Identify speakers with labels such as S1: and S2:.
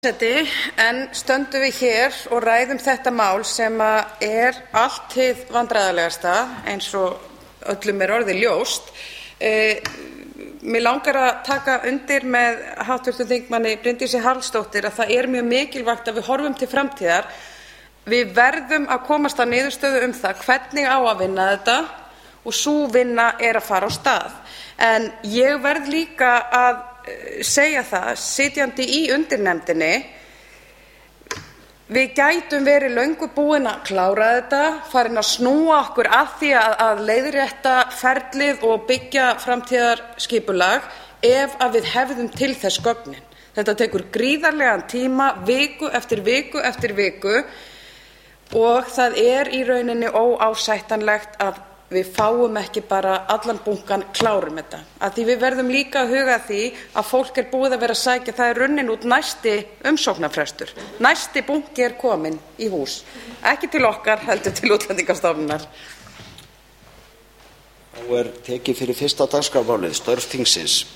S1: En stöndum við hér og ræðum þetta mál sem allt hið vandræðalegasta eins og öllum orðið ljóst. Mig langar að taka undir með hv. þingmanni Bryndísi Haraldsdóttur að það mjög mikilvægt að við horfum til framtíðar. Við verðum að komast að niðurstöðu það hvernig á að vinna þetta og sú vinna að fara á stað. En ég verð líka að segja það, sitjandi í undirnefndinni, við gætum verið löngu búin að klára þetta, farin að snúa okkur að því að leiðrétta ferlið og byggja framtíðarskipulag ef að við hefðum til þess gögnin. Þetta tekur gríðarlegan tíma, viku eftir viku eftir viku, og það í rauninni óásættanlegt að við fáum ekki bara allan bunkann, klárum þetta. Af því við verðum líka að huga að því að fólk búið að vera að sækja, það runnin út næsti umsóknarfrestur. Næsti bunki kominn í hús. Ekki til okkar, heldur til Útlendingastofnunar.
S2: Þá tekið fyrir fyrsta dagskrármálið, störf þingsins.